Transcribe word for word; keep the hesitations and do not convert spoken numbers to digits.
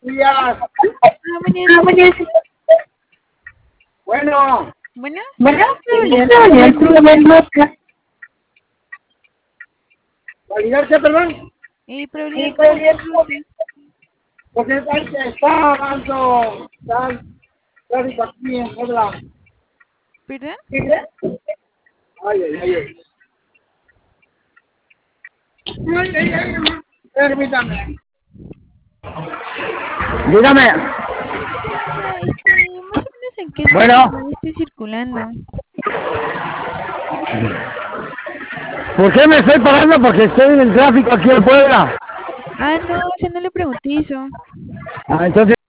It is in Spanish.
días. Ah, buenos días. Bueno, Bueno, Bueno, Gabriel. Gabriel, Gabriel Mosca. ¿validar qué, perdón? Eh, Sí, probabilidad como Gabriel Mosca. Porque está, está dando, está, tráfico aquí en Puebla. ¿Perdón? Ay, ay, ay, ay. Ay, ay, ay, ay. Permítame. Dígame. Hola, este, más o menos en qué Bueno, zona estoy circulando. ¿por qué me estoy parando? Porque estoy en el tráfico aquí en Puebla. Ah, no, o sea, no le pregunté eso. Ah, entonces